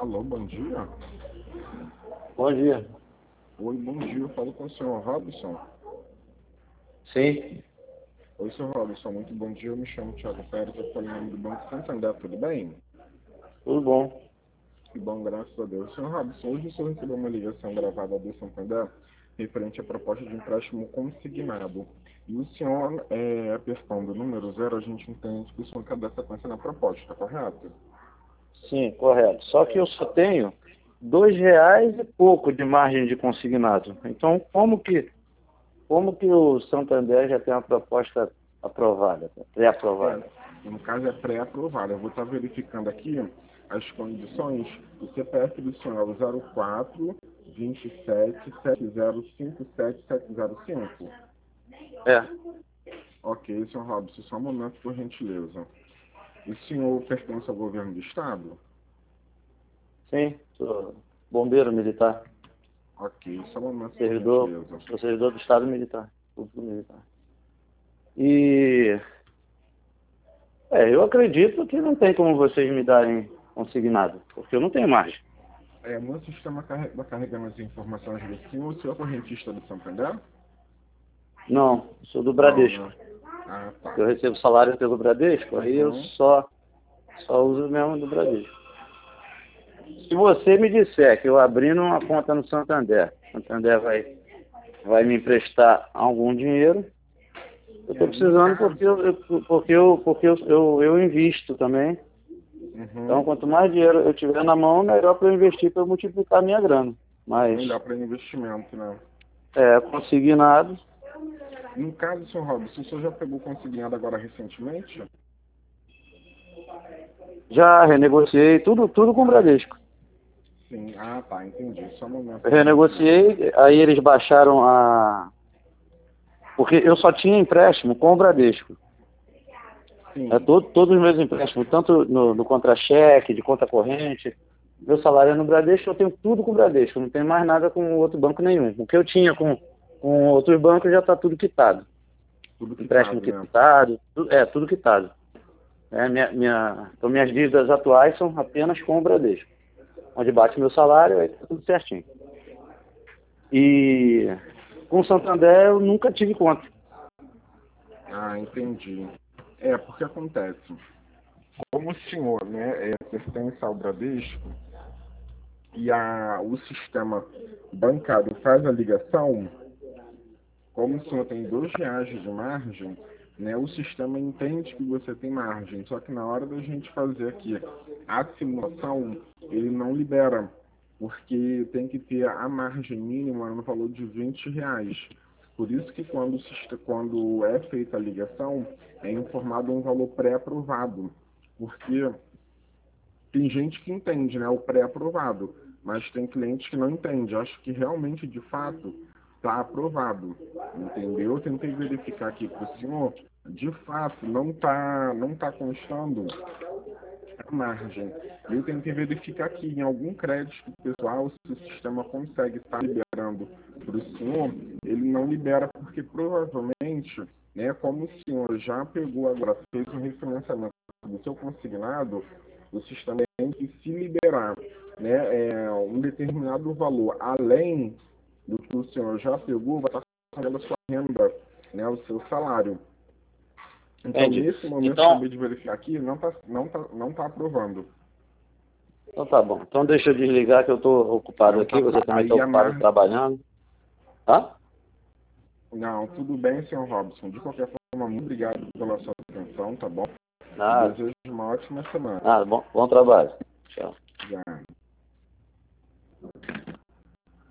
Alô, bom dia. Bom dia. Oi, bom dia. Eu falo com o senhor Robson. Sim, Oi, senhor Robson. Muito bom dia. Eu me chamo Thiago Pérez. Eu falo em nome do Banco Santander. Tudo bem? tudo bom. Que bom, graças a Deus. Senhor Robson, hoje o senhor recebeu uma ligação gravada do Santander referente à proposta de empréstimo consignado. E o senhor, apertando o número 0, a gente entende que o senhor quer dar sequência na proposta, correto? Sim, correto. Só que eu só tenho R$ 2 e pouco de margem de consignado. Então, como que o Santander já tem uma proposta aprovada, É, pré-aprovada? no caso é pré-aprovado. Eu vou estar verificando aqui as condições. O CPF do senhor é o 04 27 7057 705. É, Ok, senhor Robson, só um momento, por gentileza. O senhor pertence ao governo do estado? sim, sou bombeiro militar, Ok, só um momento, por servidor, gentileza. sou servidor do Estado Militar, público militar. E eu acredito que não tem como vocês me darem consignado, porque eu não tenho margem. O meu sistema está carregando as informações do senhor. O senhor é correntista do Santander? Não, sou do Não, Bradesco. né? Ah, tá. Eu recebo salário pelo Bradesco, aí eu Uhum. só uso mesmo do Bradesco. Se você me disser que eu abrindo uma conta no Santander, Santander vai me emprestar algum dinheiro, eu estou No precisando caso, porque eu invisto também. Então, uhum, quanto mais dinheiro eu tiver na mão, melhor para eu investir, para eu multiplicar a minha grana. Mas, melhor para investimento, né? consignado, No caso, senhor Robson, o senhor já pegou consignado agora recentemente? já renegociei tudo com o Bradesco. Sim. Ah, tá, entendi. Só um momento, Eu por gentileza. renegociei, aí eles baixaram a... Porque eu só tinha empréstimo com o Bradesco. Sim. Todos os meus empréstimos, tanto no contra-cheque, de conta corrente, meu salário é no Bradesco, eu tenho tudo com o Bradesco, não tenho mais nada com outro banco nenhum. O que eu tinha com outros bancos já está tudo quitado. Tudo Empréstimo quitado, né? quitado, tudo quitado. Então minhas dívidas atuais são apenas com o Bradesco. Onde bate meu salário, aí está tudo certinho. E com o Santander eu nunca tive conta. Ah, entendi. Porque acontece. Como o senhor, né, pertence ao Bradesco e o sistema bancário faz a ligação, como o senhor tem R$ 2 de margem, né, o sistema entende que você tem margem, só que na hora da gente fazer aqui a simulação, ele não libera, porque tem que ter a margem mínima no valor de R$ 20. Por isso que quando é feita a ligação, é informado um valor pré-aprovado, porque tem gente que entende, né, o pré-aprovado, mas tem clientes que não entende. Acho que realmente, de fato, está aprovado, entendeu? Eu tentei verificar aqui para o senhor, de fato, não tá constando a margem. Eu tentei verificar aqui em algum crédito pessoal se o sistema consegue estar liberando para o senhor. Ele não libera porque provavelmente, né, como o senhor já pegou agora, fez um refinanciamento do seu consignado, o sistema tem que se liberar, né, um determinado valor além do que o senhor já pegou, vai estar sendo a sua renda, né, o seu salário. Então, Entende? nesse momento, Então, acabei de verificar aqui, não tá aprovando. então tá bom. Então deixa eu desligar que eu estou ocupado Não tá, aqui, você também está aí a ocupado margem. trabalhando. Tá? Não, tudo bem, senhor Robson. De qualquer forma, muito obrigado pela sua atenção, tá bom? E Nada. desejo uma ótima semana. Nada. Bom trabalho. Tchau. Já.